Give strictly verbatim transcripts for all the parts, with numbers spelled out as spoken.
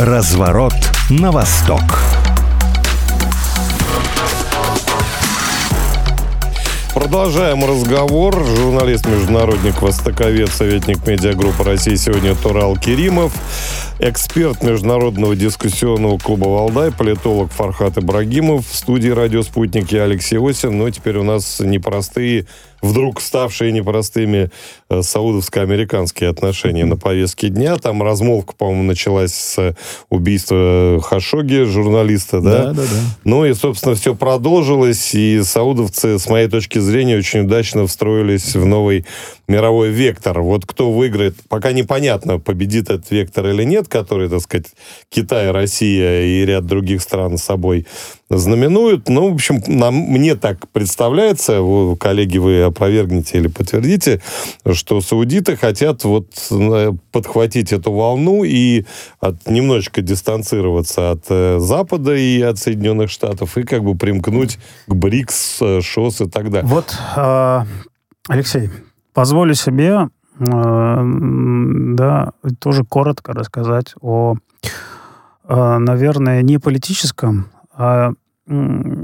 Разворот на восток. Продолжаем разговор. Журналист-международник, востоковед, советник медиагруппы России сегодня Турал Керимов, эксперт Международного дискуссионного клуба «Валдай», политолог Фархат Ибрагимов, в студии «Радио Спутник» я Алексей Осин. Но теперь у нас непростые, вдруг ставшие непростыми саудовско-американские отношения на повестке дня. Там размолвка, по-моему, началась с убийства Хашогги, журналиста, да? Да, да, да. Ну и, собственно, все продолжилось, и саудовцы, с моей точки зрения, очень удачно встроились в новый мировой вектор. Вот кто выиграет, пока непонятно, победит этот вектор или нет, который, так сказать, Китай, Россия и ряд других стран с собой знаменуют. Ну, в общем, нам, мне так представляется, вы, коллеги, вы опровергните или подтвердите, что саудиты хотят вот подхватить эту волну и от, немножечко дистанцироваться от э, Запада и от Соединенных Штатов, и как бы примкнуть к БРИКС, ШОС и так далее. Вот, э, Алексей, позволю себе э, да, тоже коротко рассказать о, э, наверное, не политическом, а в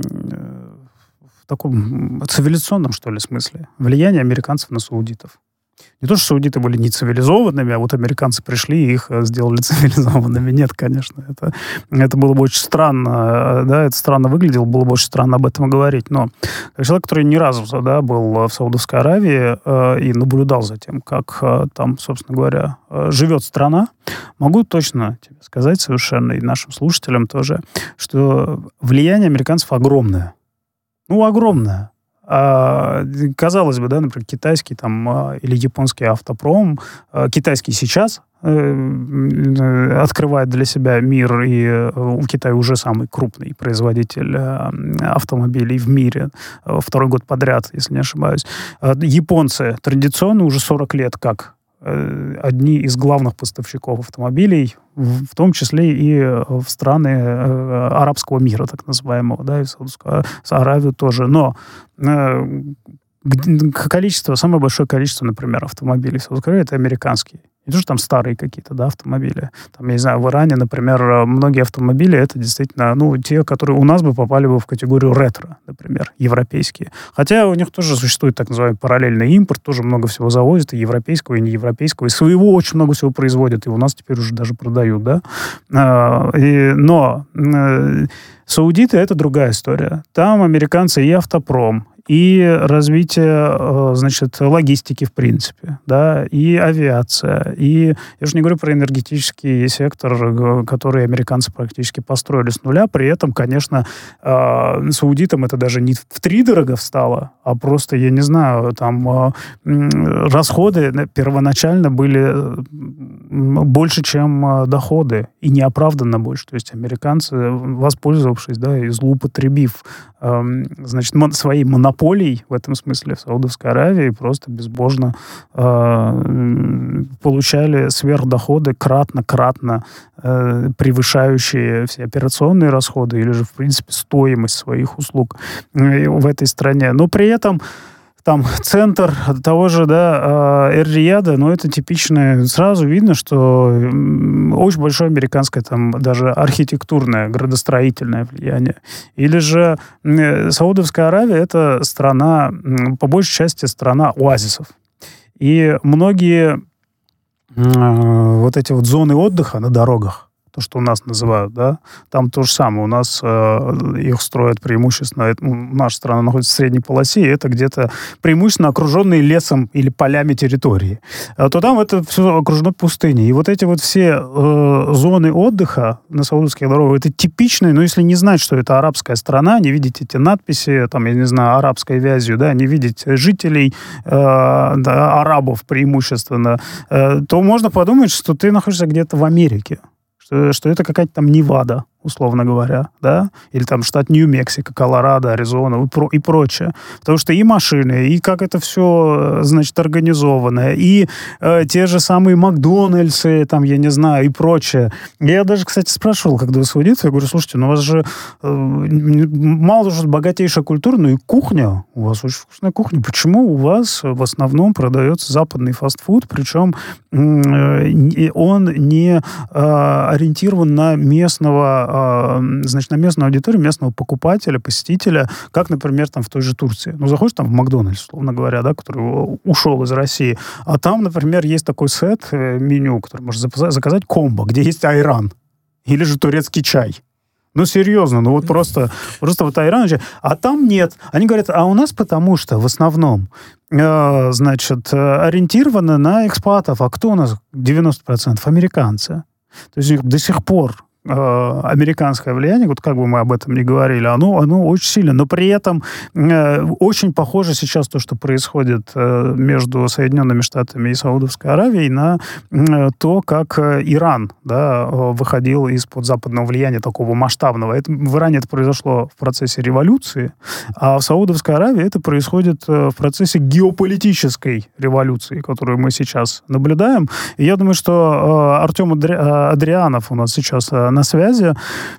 таком цивилизационном, что ли, смысле влияние американцев на саудитов. Не то, что саудиты были не цивилизованными, а вот американцы пришли и их сделали цивилизованными. Нет, конечно. Это, это было бы очень странно. Да, это странно выглядело, было бы очень странно об этом говорить. Но как человек, который ни разу да, был в Саудовской Аравии э, и наблюдал за тем, как э, там, собственно говоря, э, живет страна, могу точно тебе сказать совершенно, и нашим слушателям тоже, что влияние американцев огромное. Ну, огромное. А, казалось бы, да, например, китайский там, или японский автопром, китайский сейчас э, открывает для себя мир, и у Китая уже самый крупный производитель автомобилей в мире, второй год подряд, если не ошибаюсь. Японцы традиционно уже сорок лет как одни из главных поставщиков автомобилей, в том числе и в страны арабского мира, так называемого, да, и Саудовскую Аравию тоже. Но количество, самое большое количество, например, автомобилей в Саудовской Аравии — это американские. Не то, что там старые какие-то, да, автомобили. Там, я не знаю, в Иране, например, многие автомобили — это действительно, ну, те, которые у нас бы попали бы в категорию ретро, например, европейские. Хотя у них тоже существует так называемый параллельный импорт, тоже много всего завозят, и европейского, и неевропейского, и своего очень много всего производят, и у нас теперь уже даже продают, да. А, и, но э, саудиты — это другая история. Там американцы и автопром, и развитие, значит, логистики, в принципе, да, и авиация, и я же не говорю про энергетический сектор, который американцы практически построили с нуля, при этом, конечно, саудитам это даже не втридорого встало, а просто, я не знаю, там расходы первоначально были больше, чем доходы, и неоправданно больше, то есть американцы, воспользовавшись, да, и злоупотребив, значит, своей монополией, полей в этом смысле в Саудовской Аравии просто безбожно э, получали сверхдоходы, кратно-кратно э, превышающие все операционные расходы или же, в принципе, стоимость своих услуг э, в этой стране. Но при этом там центр того же, да, Эр-Рияда, ну, это типичное, сразу видно, что очень большое американское там даже архитектурное, градостроительное влияние. Или же Саудовская Аравия — это страна, по большей части, страна оазисов. И многие вот эти вот зоны отдыха на дорогах, то, что у нас называют, да, там то же самое. У нас э, их строят преимущественно, это, ну, наша страна находится в средней полосе, и это где-то преимущественно окруженные лесом или полями территории. А то там это все окружено пустыней. И вот эти вот все э, зоны отдыха на саудовских дорогах, это типичные, но если не знать, что это арабская страна, не видеть эти надписи, там, я не знаю, арабской вязью, да, не видеть жителей, э, да, арабов преимущественно, э, то можно подумать, что ты находишься где-то в Америке. Что, что это какая-то там Невада, условно говоря, да, или там штат Нью-Мексико, Колорадо, Аризона и, про, и прочее. Потому что и машины, и как это все, значит, организовано, и э, те же самые Макдональдсы, там, я не знаю, и прочее. Я даже, кстати, спрашивал, когда вы с аудиторией, я говорю, слушайте, ну у вас же э, мало того, что богатейшая культура, но и кухня. У вас очень вкусная кухня. Почему у вас в основном продается западный фастфуд, причем э, он не э, ориентирован на местного, э, значит, на местную аудиторию, местного покупателя, посетителя, как, например, там в той же Турции. Ну, заходишь там в Макдональдс, условно говоря, да, который ушел из России, а там, например, есть такой сет, э, меню, который можно заказать, комбо, где есть айран или же турецкий чай. Ну, серьезно, ну вот просто, просто вот айран, а там нет. Они говорят, а у нас потому что в основном, э, значит, ориентированы на экспатов. А кто у нас? девяносто процентов американцы. То есть до сих пор э, американское влияние, вот как бы мы об этом ни говорили, оно, оно очень сильно. Но при этом э, очень похоже сейчас то, что происходит э, между Соединенными Штатами и Саудовской Аравией, на э, то, как э, Иран, да, выходил из-под западного влияния такого масштабного. Это, в Иране это произошло в процессе революции, а в Саудовской Аравии это происходит э, в процессе геополитической революции, которую мы сейчас наблюдаем. И я думаю, что э, Артем Адри... Адрианов у нас сейчас э, на связи.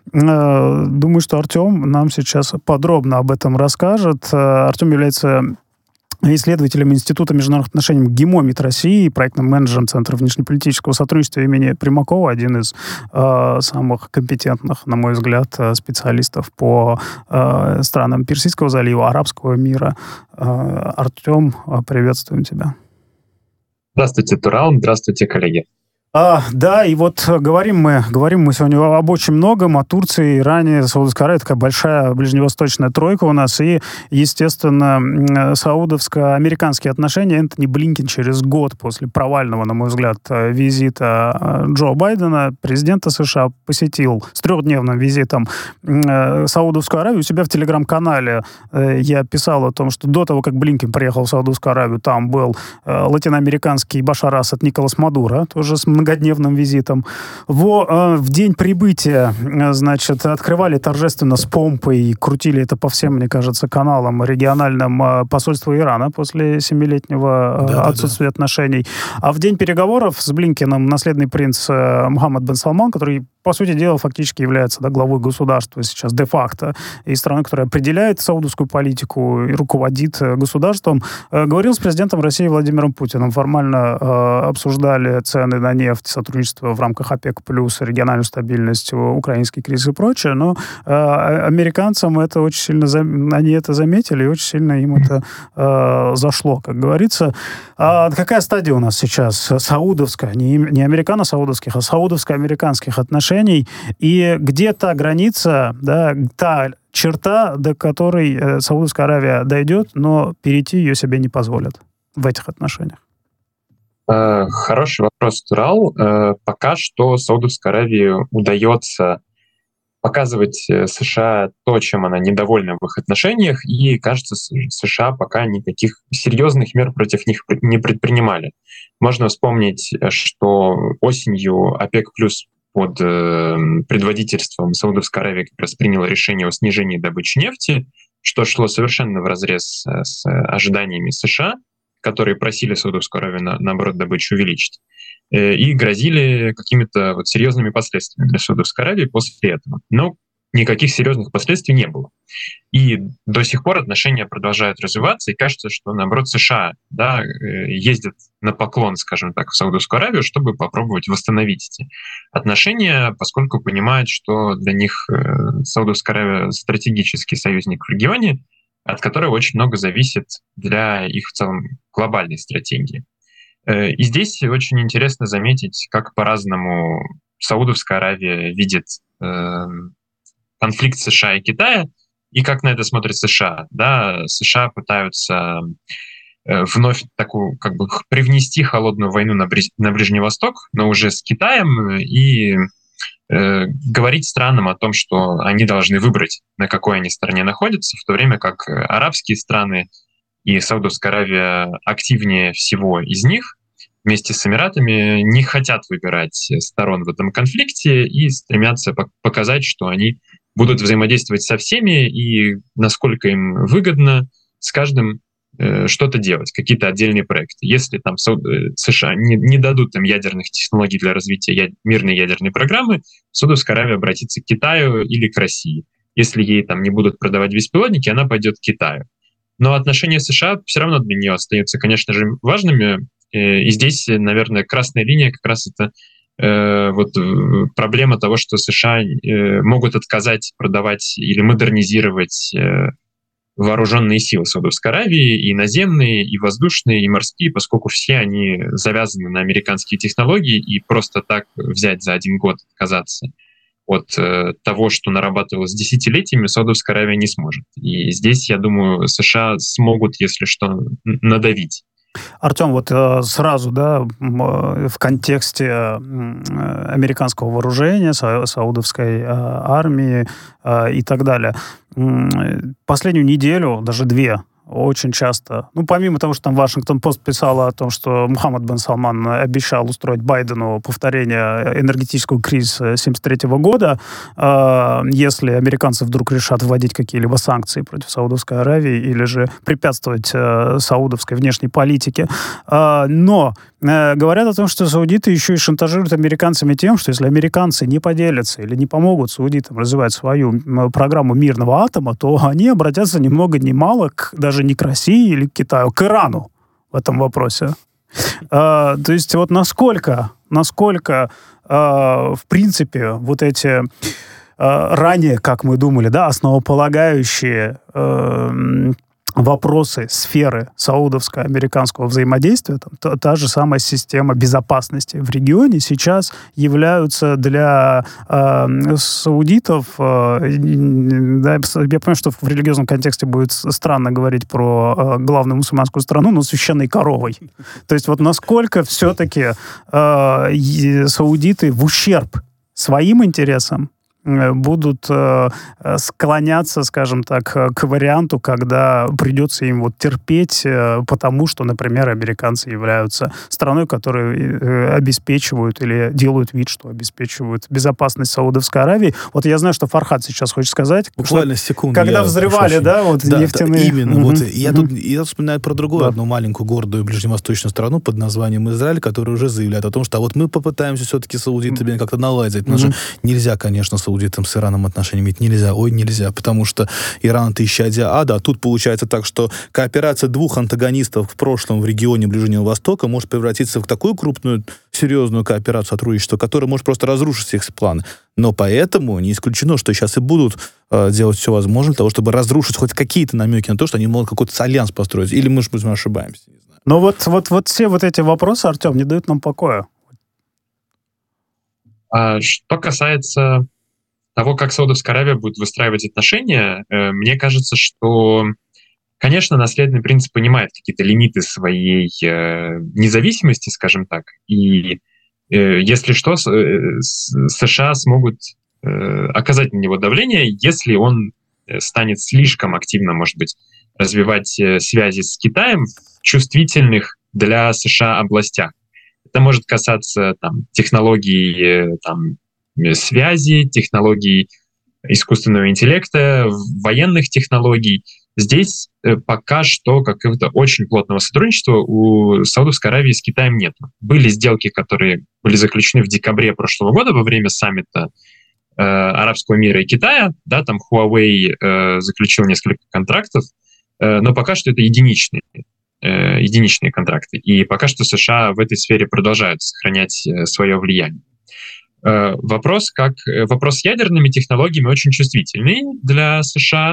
Э, думаю, что Артем нам сейчас подробно об этом расскажет. Э, Артем является исследователем Института международных отношений ГИМО-МИД России, проектным менеджером Центра внешнеполитического сотрудничества имени Примакова, один из э, самых компетентных, на мой взгляд, специалистов по э, странам Персидского залива, арабского мира. Э, Артем, приветствуем тебя. Здравствуйте, Турал. Здравствуйте, коллеги. А, да, и вот говорим мы, говорим мы сегодня об очень многом, о Турции, Иране, Саудовской Аравии, такая большая ближневосточная тройка у нас, и, естественно, саудовско-американские отношения. Энтони Блинкен через год после провального, на мой взгляд, визита Джо Байдена, президента США, посетил с трехдневным визитом Саудовскую Аравию. У себя в телеграм-канале я писал о том, что до того, как Блинкен приехал в Саудовскую Аравию, там был латиноамериканский Башар Асад Николас Мадуро, тоже с многодневным визитом. Во, э, в день прибытия, э, значит, открывали торжественно с помпой и крутили это по всем, мне кажется, каналам региональным э, посольства Ирана после семилетнего э, да, отсутствия да, да. отношений. А в день переговоров с Блинкеном наследный принц э, Мухаммад бен Салман, который, по сути дела, фактически является, да, главой государства сейчас де-факто, и страны, которая определяет саудовскую политику и руководит э, государством, э, говорил с президентом России Владимиром Путиным. Формально э, обсуждали цены на нефть, сотрудничество в рамках ОПЕК+, региональную стабильность, украинский кризис и прочее, но э, американцам это очень сильно, зам... они это заметили, и очень сильно им это э, зашло, как говорится. А какая стадия у нас сейчас? Саудовская, не, не американо-саудовских, а саудовско-американских отношений, и где та граница, да, та черта, до которой э, Саудовская Аравия дойдет, но перейти ее себе не позволят в этих отношениях? Хороший вопрос, Турал. Пока что Саудовской Аравии удается показывать США то, чем она недовольна в их отношениях, и, кажется, США пока никаких серьезных мер против них не предпринимали. Можно вспомнить, что осенью ОПЕК+ под предводительством Саудовской Аравии как раз приняло решение о снижении добычи нефти, что шло совершенно вразрез с ожиданиями США, которые просили Саудовскую Аравию, на, наоборот, добычу увеличить, э, и грозили какими-то вот серьезными последствиями для Саудовской Аравии после этого. Но никаких серьезных последствий не было. И до сих пор отношения продолжают развиваться, и кажется, что, наоборот, США, да, э, ездят на поклон, скажем так, в Саудовскую Аравию, чтобы попробовать восстановить эти отношения, поскольку понимают, что для них э, Саудовская Аравия стратегический союзник в регионе, от которого очень много зависит для их в целом глобальной стратегии. И здесь очень интересно заметить, как по-разному Саудовская Аравия видит конфликт США и Китая, и как на это смотрит США. Да, США пытаются вновь такую, как бы, привнести холодную войну на, Бри- на Ближний Восток, но уже с Китаем, и э, говорить странам о том, что они должны выбрать, на какой они стороне находятся, в то время как арабские страны и Саудовская Аравия активнее всего из них вместе с Эмиратами не хотят выбирать сторон в этом конфликте и стремятся показать, что они будут взаимодействовать со всеми и насколько им выгодно с каждым э, что-то делать, какие-то отдельные проекты. Если там США не, не дадут им ядерных технологий для развития я, мирной ядерной программы, Саудовская Аравия обратится к Китаю или к России. Если ей там не будут продавать беспилотники, она пойдет к Китаю. Но отношения США все равно для нее остаются, конечно же, важными. И здесь, наверное, красная линия как раз это э, вот проблема того, что США э, могут отказать продавать или модернизировать э, вооруженные силы Саудовской Аравии, и наземные, и воздушные, и морские, поскольку все они завязаны на американские технологии, и просто так взять за один год отказаться от э, того, что нарабатывалось десятилетиями, Саудовская Аравия не сможет. И здесь, я думаю, США смогут, если что, надавить. Артем, вот э, сразу, да, в контексте э, американского вооружения, са- саудовской э, армии э, и так далее. Последнюю неделю, даже две, очень часто, ну, помимо того, что там Вашингтон-Пост писала о том, что Мухаммад бен Салман обещал устроить Байдену повторение энергетического кризиса семьдесят третьего года, э, если американцы вдруг решат вводить какие-либо санкции против Саудовской Аравии или же препятствовать э, саудовской внешней политике. Э, но э, говорят о том, что саудиты еще и шантажируют американцами тем, что если американцы не поделятся или не помогут саудитам развивать свою программу мирного атома, то они обратятся ни много ни мало к даже не к России или к Китаю, к Ирану в этом вопросе. А, то есть вот насколько, насколько а, в принципе вот эти а, ранее, как мы думали, да, основополагающие а, вопросы сферы саудовско-американского взаимодействия, там, та, та же самая система безопасности в регионе сейчас являются для э, саудитов, э, да, я понимаю, что в религиозном контексте будет странно говорить про э, главную мусульманскую страну, но священной коровой. То есть вот насколько все-таки э, саудиты в ущерб своим интересам будут э, склоняться, скажем так, к варианту, когда придется им вот терпеть, э, потому что, например, американцы являются страной, которые э, обеспечивают или делают вид, что обеспечивают безопасность Саудовской Аравии. Вот я знаю, что Фархад сейчас хочет сказать. Буквально секунду. Когда взрывали, очень... да, вот да, нефтяные... Да, именно. Mm-hmm. Вот я, mm-hmm. тут, я вспоминаю про другую, да. одну маленькую гордую ближневосточную страну под названием Израиль, которая уже заявляет о том, что а вот мы попытаемся все-таки саудитами mm-hmm. как-то наладить. Mm-hmm. Же нельзя, конечно, саудитам с Ираном отношения иметь нельзя. Ой, нельзя, потому что Иран — это исчадие ада, а тут получается так, что кооперация двух антагонистов в прошлом в регионе Ближнего Востока может превратиться в такую крупную, серьезную кооперацию, сотрудничество, которая может просто разрушить все их планы. Но поэтому не исключено, что сейчас и будут э, делать все возможное для того, чтобы разрушить хоть какие-то намеки на то, что они могут какой-то альянс построить. Или, может быть, мы ошибаемся. Не знаю. Но вот, вот, вот все вот эти вопросы, Артем, не дают нам покоя. А что касается того, как Саудовская Аравия будет выстраивать отношения, э, мне кажется, что, конечно, наследный принц понимает какие-то лимиты своей э, независимости, скажем так, и э, если что, с, э, США смогут э, оказать на него давление, если он станет слишком активно, может быть, развивать э, связи с Китаем в чувствительных для США областях. Это может касаться там, технологий э, там, связи, технологий искусственного интеллекта, военных технологий. Здесь э, пока что какого-то очень плотного сотрудничества у Саудовской Аравии с Китаем нет. Были сделки, которые были заключены в декабре прошлого года во время саммита э, арабского мира и Китая. Да, там Huawei э, заключил несколько контрактов, э, но пока что это единичные, э, единичные контракты. И пока что США в этой сфере продолжают сохранять э, свое влияние. Вопрос, как, вопрос с ядерными технологиями очень чувствительный для США,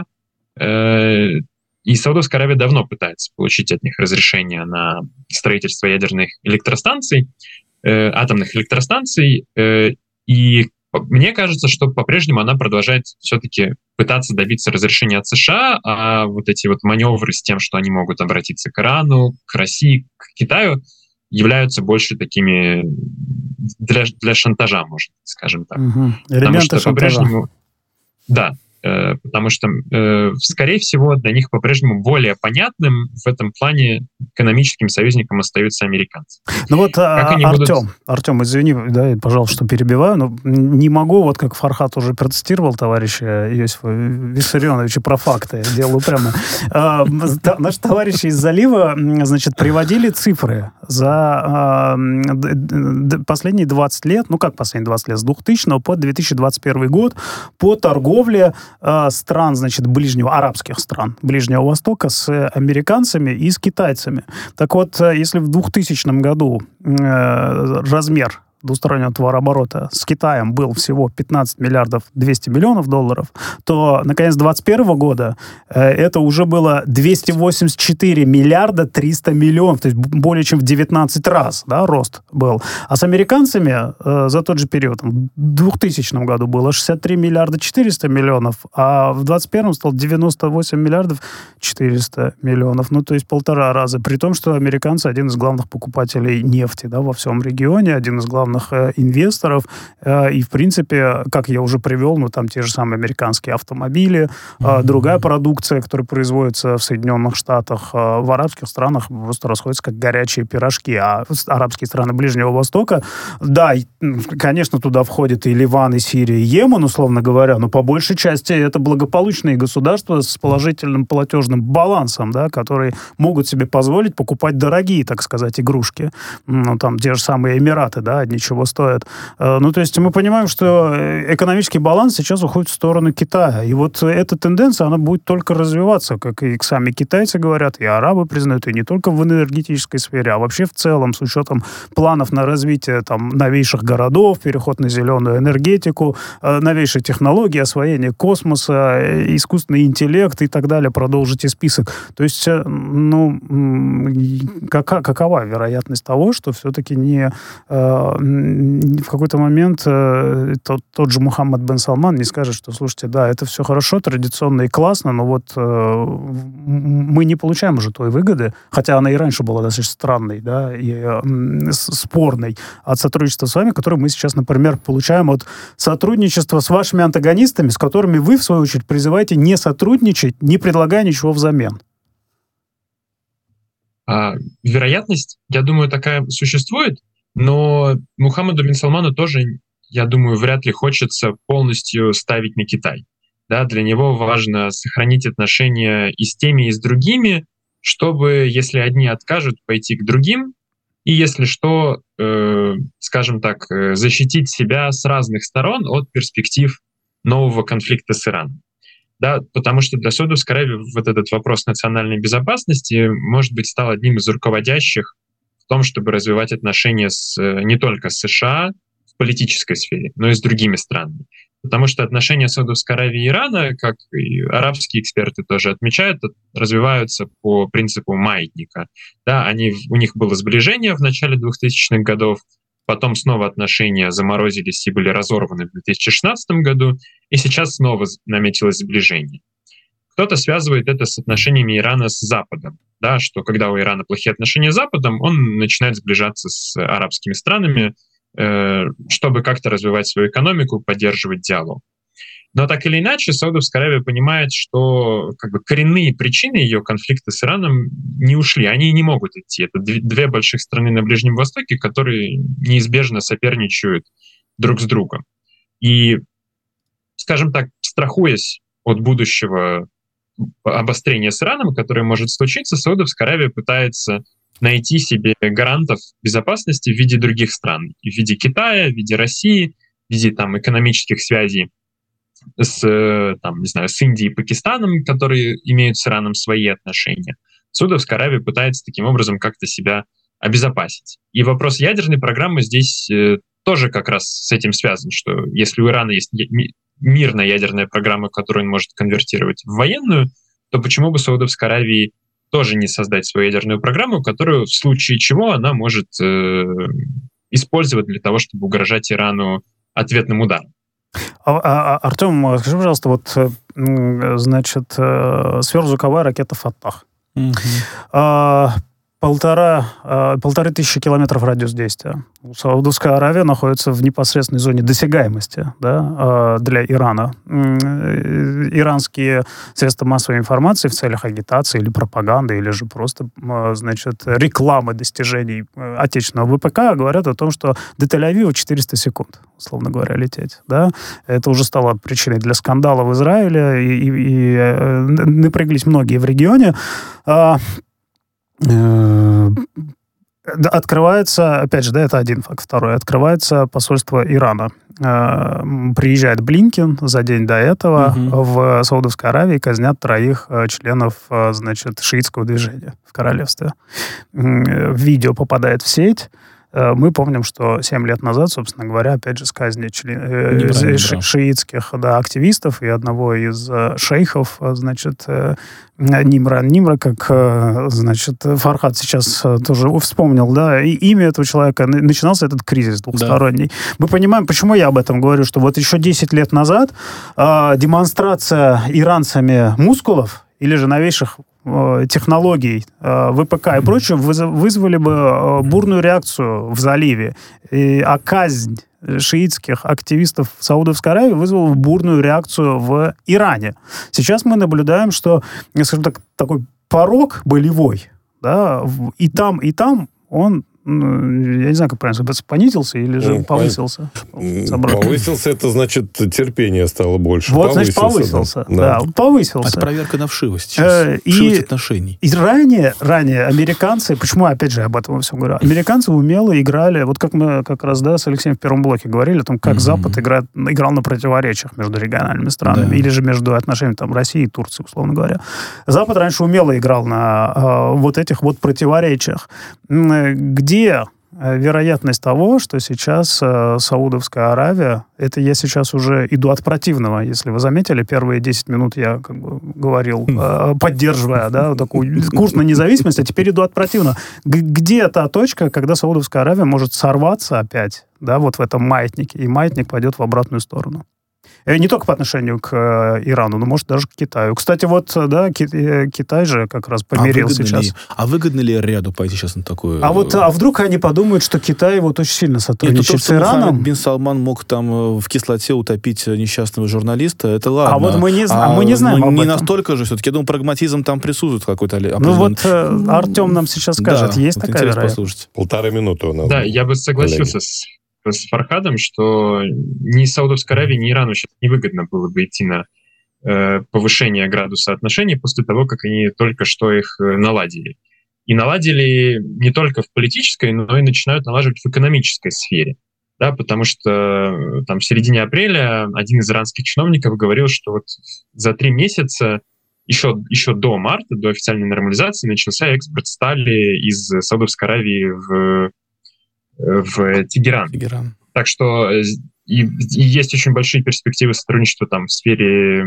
и Саудовская Аравия давно пытается получить от них разрешение на строительство ядерных электростанций, атомных электростанций, и мне кажется, что по-прежнему она продолжает все-таки пытаться добиться разрешения от США, а вот эти вот маневры с тем, что они могут обратиться к Ирану, к России, к Китаю, являются больше такими для, для шантажа, может, скажем так. Угу. Потому что шантажа. По-прежнему... Да. э, потому что, э, скорее всего, для них по-прежнему более понятным в этом плане экономическим союзником остаются американцы. Ну вот, Артем, будут... Артем, извини, да, пожалуйста, что перебиваю, но не могу, вот как Фархад уже процитировал товарища Иосифа Виссарионовича про факты, делаю прямо. Наши товарищи из залива, значит, приводили цифры за последние двадцать лет, ну как последние двадцать лет, с двухтысячного по две тысячи двадцать первый год по торговле стран, значит, ближнего, арабских стран Ближнего Востока с американцами и с китайцами. Так вот, если в двухтысячном году э, размер двустороннего товарооборота с Китаем был всего пятнадцать миллиардов двести миллионов долларов, то на конец двадцать первого года э, это уже было двести восемьдесят четыре миллиарда триста миллионов, то есть более чем в девятнадцать раз, да, рост был. А с американцами э, за тот же период, в двухтысячном году было шестьдесят три миллиарда четыреста миллионов, а в двадцать первом стало девяносто восемь миллиардов четыреста миллионов, ну, то есть полтора раза, при том, что американцы один из главных покупателей нефти, да, во всем регионе, один из главных инвесторов, и, в принципе, как я уже привел, ну, там те же самые американские автомобили, mm-hmm. другая продукция, которая производится в Соединенных Штатах, в арабских странах просто расходятся как горячие пирожки, а арабские страны Ближнего Востока, да, конечно, туда входят и Ливан, и Сирия, и Йемен, условно говоря, но по большей части это благополучные государства с положительным платежным балансом, да, которые могут себе позволить покупать дорогие, так сказать, игрушки. Ну, там те же самые Эмираты, да, одни чего стоят. Ну, то есть мы понимаем, что экономический баланс сейчас уходит в сторону Китая. И вот эта тенденция, она будет только развиваться, как и сами китайцы говорят, и арабы признают, и не только в энергетической сфере, а вообще в целом, с учетом планов на развитие там новейших городов, переход на зеленую энергетику, новейшие технологии, освоение космоса, искусственный интеллект и так далее. Продолжите список. То есть, ну, кака, какова вероятность того, что все-таки не в какой-то момент э, тот, тот же Мухаммад бен Салман не скажет, что, слушайте, да, это все хорошо, традиционно и классно, но вот э, мы не получаем уже той выгоды, хотя она и раньше была достаточно странной, да, и э, спорной от сотрудничества с вами, которое мы сейчас, например, получаем от сотрудничества с вашими антагонистами, с которыми вы, в свою очередь, призываете не сотрудничать, не предлагая ничего взамен. А, вероятность, я думаю, такая существует. Но Мухаммаду бен Салману тоже, я думаю, вряд ли хочется полностью ставить на Китай. Да, для него важно сохранить отношения и с теми, и с другими, чтобы, если одни откажут, пойти к другим, и если что, э, скажем так, защитить себя с разных сторон от перспектив нового конфликта с Ираном. Да, потому что для Саудовской Аравии вот этот вопрос национальной безопасности, может быть, стал одним из руководящих в том, чтобы развивать отношения с, не только с США в политической сфере, но и с другими странами. Потому что отношения Саудовской Аравии и Ирана, как и арабские эксперты тоже отмечают, развиваются по принципу маятника. Да, они, у них было сближение в начале двухтысячных годов, потом снова отношения заморозились и были разорваны в две тысячи шестнадцатом году, и сейчас снова наметилось сближение. Кто-то связывает это с отношениями Ирана с Западом, да, что когда у Ирана плохие отношения с Западом, он начинает сближаться с арабскими странами, э, чтобы как-то развивать свою экономику, поддерживать диалог. Но так или иначе, Саудовская Аравия понимает, что как бы, коренные причины ее конфликта с Ираном не ушли, они не могут идти. Это две, две больших страны на Ближнем Востоке, которые неизбежно соперничают друг с другом. И, скажем так, страхуясь от будущего обострения с Ираном, которое может случиться, Саудовская Аравия пытается найти себе гарантов безопасности в виде других стран, в виде Китая, в виде России, в виде там, экономических связей с, там, не знаю, с Индией и Пакистаном, которые имеют с Ираном свои отношения. Саудовская Аравия пытается таким образом как-то себя обезопасить. И вопрос ядерной программы здесь э, тоже как раз с этим связан, что если у Ирана есть мирная ядерная программа, которую он может конвертировать в военную, то почему бы Саудовской Аравии тоже не создать свою ядерную программу, которую в случае чего она может э, использовать для того, чтобы угрожать Ирану ответным ударом. А, а, Артем, скажи, пожалуйста, вот, значит, сверхзвуковая ракета «Фаттах». Угу. А, полтора, э, полторы тысячи километров радиус действия. Саудовская Аравия находится в непосредственной зоне досягаемости, да, э, для Ирана. Э, иранские средства массовой информации в целях агитации или пропаганды, или же просто, э, значит, рекламы достижений э, отечественного ВПК говорят о том, что до Тель-Авива четыреста секунд, условно говоря, лететь. Да? Это уже стало причиной для скандала в Израиле, и, и, и э, напряглись многие в регионе. Э, э, Открывается, опять же, да, это один факт. Второй. Открывается посольство Ирана. Э, приезжает Блинкен за день до этого угу. в Саудовской Аравии, казнят троих э, членов, э, значит, шиитского движения в королевстве. Э, видео попадает в сеть. Э, мы помним, что семь лет назад, собственно говоря, опять же, с казни член, э, ши, шиитских да, активистов и одного из э, шейхов, э, значит, э, Нимра. Нимра, как, значит, Фархад сейчас тоже вспомнил, да, и имя этого человека, начинался этот кризис двухсторонний. Да. Мы понимаем, почему я об этом говорю, что вот еще десять лет назад э, демонстрация иранцами мускулов или же новейших э, технологий э, ВПК и прочее выз- вызвали бы э, бурную реакцию в заливе. И, а казнь шиитских активистов в Саудовской Аравии вызвало бурную реакцию в Иране. Сейчас мы наблюдаем, что, скажем так, такой порог болевой, да, и там, и там он, я не знаю, как правильно сказать, понизился или же ну, повысился? Повысился, это значит, терпение стало больше. Вот, повысился, значит, повысился. Да, да. Да, повысился. Это проверка на вшивость сейчас. Э, вшивость и, отношений. И ранее, ранее американцы, почему, опять же, об этом во всем говорю, американцы умело играли, вот как мы как раз, да, с Алексеем в первом блоке говорили о том, как mm-hmm. Запад играет, играл на противоречиях между региональными странами, да. или же между отношениями там, России и Турции, условно говоря. Запад раньше умело играл на э, вот этих вот противоречиях, где вероятность того, что сейчас э, Саудовская Аравия, это я сейчас уже иду от противного, если вы заметили, первые десять минут я как бы говорил, э, поддерживая, да, такой курс на независимость, а теперь иду от противного. Г- где та точка, когда Саудовская Аравия может сорваться опять, да, вот в этом маятнике, и маятник пойдет в обратную сторону? Не только по отношению к э, Ирану, но, может, даже к Китаю. Кстати, вот, да, Ки- э, Китай же как раз помирил а сейчас. Ли, а выгодно ли ряду пойти сейчас на такое? А вот, а вдруг они подумают, что Китай вот очень сильно сотрудничает Нет, то, с Ираном? Мухаммед бин Салман мог там в кислоте утопить несчастного журналиста, это ладно. А вот мы не, а мы не знаем об этом. Не настолько же все-таки. Я думаю, прагматизм там присутствует какой-то. Ну вот э, Артем нам сейчас скажет, да, есть вот такая вероятность? Послушать. Полторы минуты у нас. Да, я бы согласился с с Фархадом, что ни Саудовской Аравии, ни Ирану сейчас невыгодно было бы идти на э, повышение градуса отношений после того, как они только что их э, наладили. И наладили не только в политической, но и начинают налаживать в экономической сфере. Да, потому что э, там, в середине апреля один из иранских чиновников говорил, что вот за три месяца, еще, еще до марта, до официальной нормализации, начался экспорт стали из Саудовской Аравии в в Тегеран. Тегеран. Так что и, и есть очень большие перспективы сотрудничества там в сфере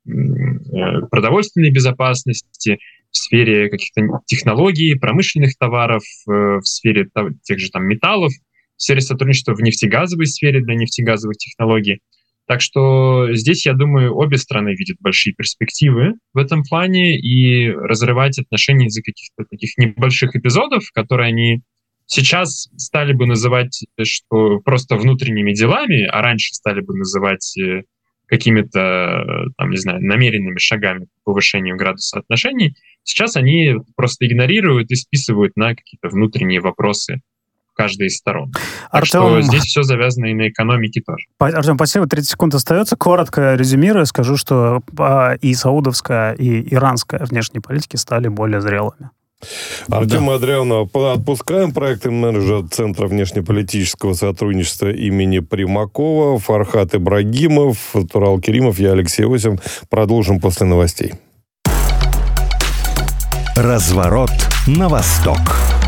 э, продовольственной безопасности, в сфере каких-то технологий, промышленных товаров, э, в сфере там, тех же там металлов, в сфере сотрудничества в нефтегазовой сфере для нефтегазовых технологий. Так что здесь, я думаю, обе страны видят большие перспективы в этом плане, и разрывать отношения из-за каких-то таких небольших эпизодов, которые они сейчас стали бы называть что просто внутренними делами, а раньше стали бы называть какими-то, там, не знаю, намеренными шагами по повышению градуса отношений, сейчас они просто игнорируют и списывают на какие-то внутренние вопросы каждой из сторон. Так Артем... что здесь все завязано и на экономике тоже. Артем, спасибо. тридцать секунд остается. Коротко резюмирую, скажу, что и саудовская, и иранская внешние политики стали более зрелыми. Артем да. Андреевна, отпускаем проектный менеджер Центра внешнеполитического сотрудничества имени Примакова, Фархад Ибрагимов, Турал Керимов, я Алексей Осин. Продолжим после новостей. Разворот на восток.